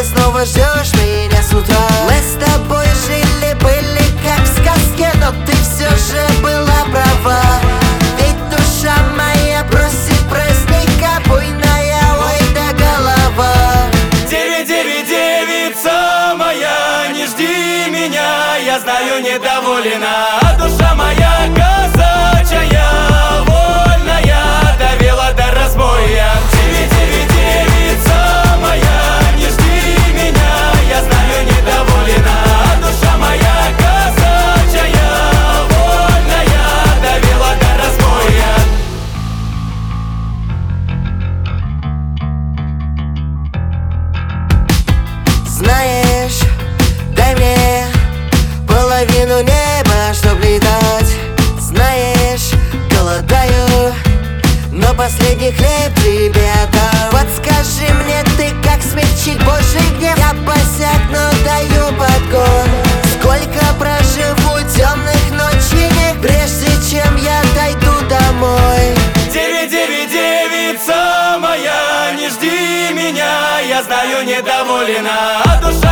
ты снова ждешь меня с утра. Мы с тобой жили-были как в сказке, но ты все же была права. Ведь душа моя просит праздника, буйная, ой да голова. 999, девица моя, не жди меня, я знаю, недоволена. А душа моя казачья, вольная, довела до разбоя. 999, девица моя, не жди меня, я знаю, недоволена. А душа моя казачья, вольная, довела до разбоя. Знаешь, дай мне половину неба, чтоб летать. Знаешь, голодаю, но последний хлеб тебе отдам. Подскажи мне ты, как смягчить Божий гнев. Я босяк, но даю подгон. Сколько проживу темных ночей, прежде чем я дойду домой. 999, девица моя, не жди меня, я знаю, недоволена. А душа